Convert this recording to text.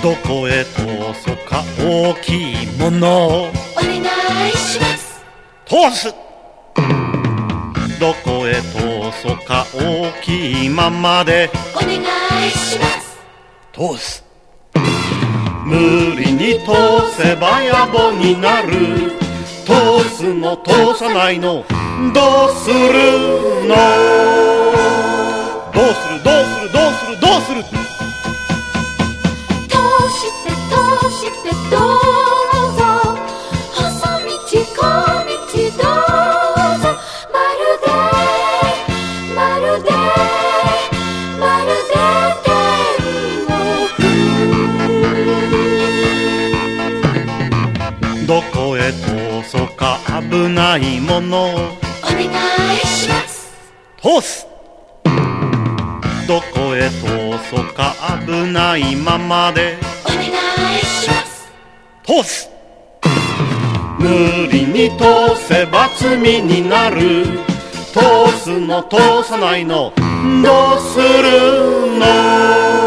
どこへ通そうか大きいものをお願いします。 通す。どこへ通そうか大きいままでお願いします。 通す。無理に通せば野暮になる。通すの通さないのどうするの。どうするどうするどうするどうする。 通して通してどうぞ。細道小道どうぞ。まるでまるでまるで天国。 どこへ通そうか危ないものをお願いします。 通す。どこへ通そうか危ないままでお願いします。 通す。無理に通せば罪になる。通すの通さないのどうするの。